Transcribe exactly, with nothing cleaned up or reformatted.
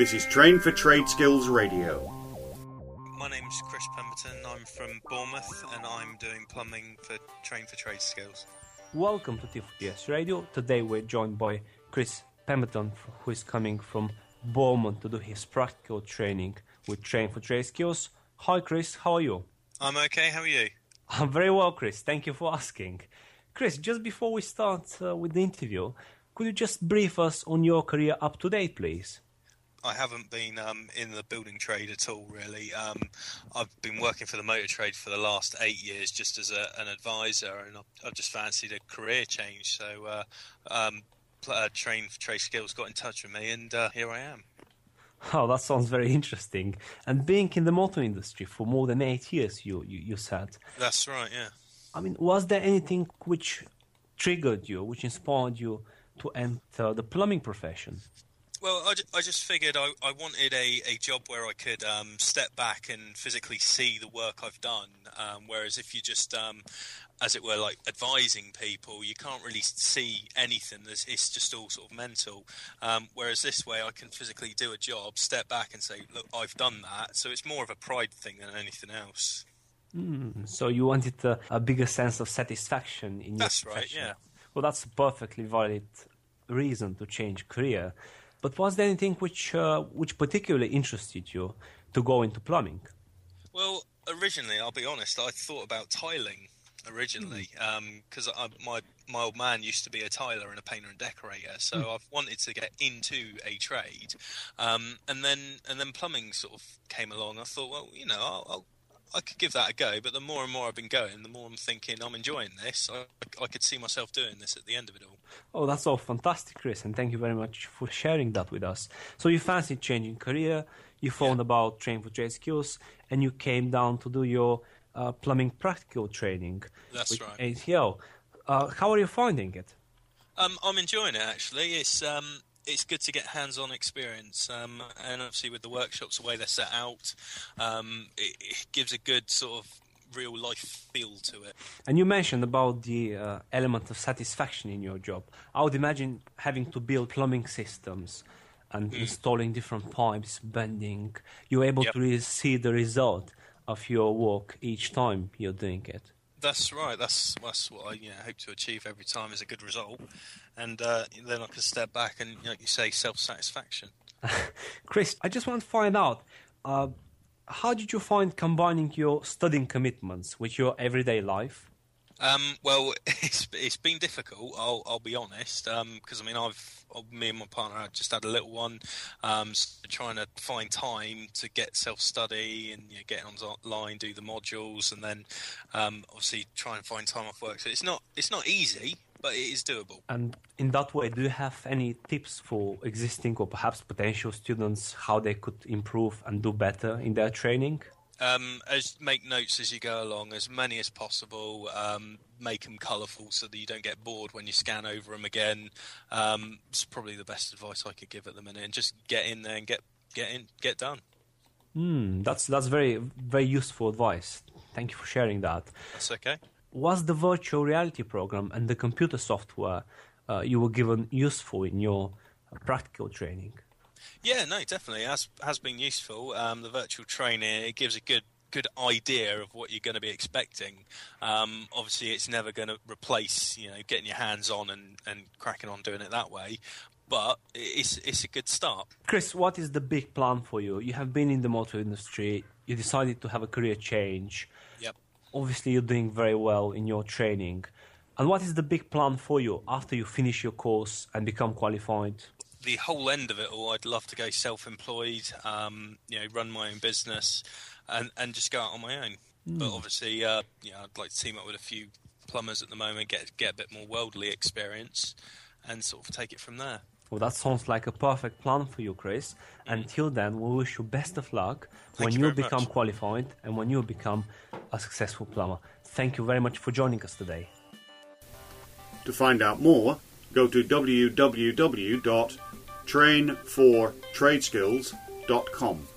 This is Train for Trade Skills Radio. My name's Chris Pemberton. I'm from Bournemouth and I'm doing plumbing for Train for Trade Skills. Welcome to T four T S Radio. Today we're joined by Chris Pemberton, who is coming from Bournemouth to do his practical training with Train for Trade Skills. Hi Chris, how are you? I'm okay, how are you? I'm very well, Chris. Thank you for asking. Chris, just before we start uh, with the interview, could you just brief us on your career up to date, please? I haven't been um, in the building trade at all, really. Um, I've been working for the motor trade for the last eight years just as a, an advisor, and I've, I've just fancied a career change. So uh, um, uh, Train for Trade Skills got in touch with me, and uh, here I am. Oh, that sounds very interesting. And being in the motor industry for more than eight years, you, you, you said. That's right, yeah. I mean, was there anything which triggered you, which inspired you to enter the plumbing profession? Well, I, I just figured I, I wanted a, a job where I could um, step back and physically see the work I've done, um, whereas if you just, um, as it were, like advising people, you can't really see anything. There's, it's just all sort of mental, um, whereas this way I can physically do a job, step back and say, look, I've done that. So it's more of a pride thing than anything else. Mm, so you wanted a, a bigger sense of satisfaction in your That's profession. right, yeah. Well, that's a perfectly valid reason to change career. But was there anything which uh, which particularly interested you to go into plumbing? Well, originally, I'll be honest, I thought about tiling originally because mm. um, my my old man used to be a tiler and a painter and decorator, so mm. I've wanted to get into a trade, um, and then and then plumbing sort of came along. I thought, well, you know, I'll, I'll I could give that a go, but the more and more I've been going, the more I'm thinking I'm enjoying this. I, I could see myself doing this at the end of it all. Oh, that's all fantastic, Chris, and thank you very much for sharing that with us. So you fancied changing career, you found yeah. about Train for Trade Skills, and you came down to do your uh, plumbing practical training. That's with right. A T L. Uh, how are you finding it? Um, I'm enjoying it, actually. It's... Um, It's good to get hands-on experience, um, and obviously with the workshops, the way they're set out, um, it, it gives a good sort of real-life feel to it. And you mentioned about the uh, element of satisfaction in your job. I would imagine having to build plumbing systems and mm. installing different pipes, bending. You're able yep. to really see the result of your work each time you're doing it. That's right. That's that's what I you know, hope to achieve every time is a good result, and uh, then I can step back and, like you say, self-satisfaction. Chris, I just want to find out, uh, how did you find combining your studying commitments with your everyday life? Um, well, it's it's been difficult. I'll I'll be honest, because um, I mean I've me and my partner I just had a little one, um, so trying to find time to get self-study and you know, get online, do the modules, and then um, obviously try and find time off work. So it's not it's not easy, but it is doable. And in that way, do you have any tips for existing or perhaps potential students how they could improve and do better in their training? Um, as make notes as you go along, as many as possible. Um, make them colourful so that you don't get bored when you scan over them again. Um, it's probably the best advice I could give at the minute. And just get in there and get get in, get done. Mm, that's that's very very useful advice. Thank you for sharing that. That's okay. Was the virtual reality program and the computer software uh, you were given useful in your uh, practical training? Yeah, no, definitely. It has, has been useful. Um, the virtual training, it gives a good good idea of what you're going to be expecting. Um, obviously, it's never going to replace, you know, getting your hands on and, and cracking on doing it that way. But it's it's a good start. Chris, what is the big plan for you? You have been in the motor industry. You decided to have a career change. Yep. Obviously, you're doing very well in your training. And what is the big plan for you after you finish your course and become qualified? The whole end of it all, I'd love to go self-employed, um, you know, run my own business and, and just go out on my own. Mm. But obviously, uh, you know, I'd like to team up with a few plumbers at the moment, get get a bit more worldly experience and sort of take it from there. Well, that sounds like a perfect plan for you, Chris. Mm. Until then, we wish you best of luck Thank when you, you become much. qualified and when you become a successful plumber. Thank you very much for joining us today. To find out more, go to w w w dot train for trade skills dot com.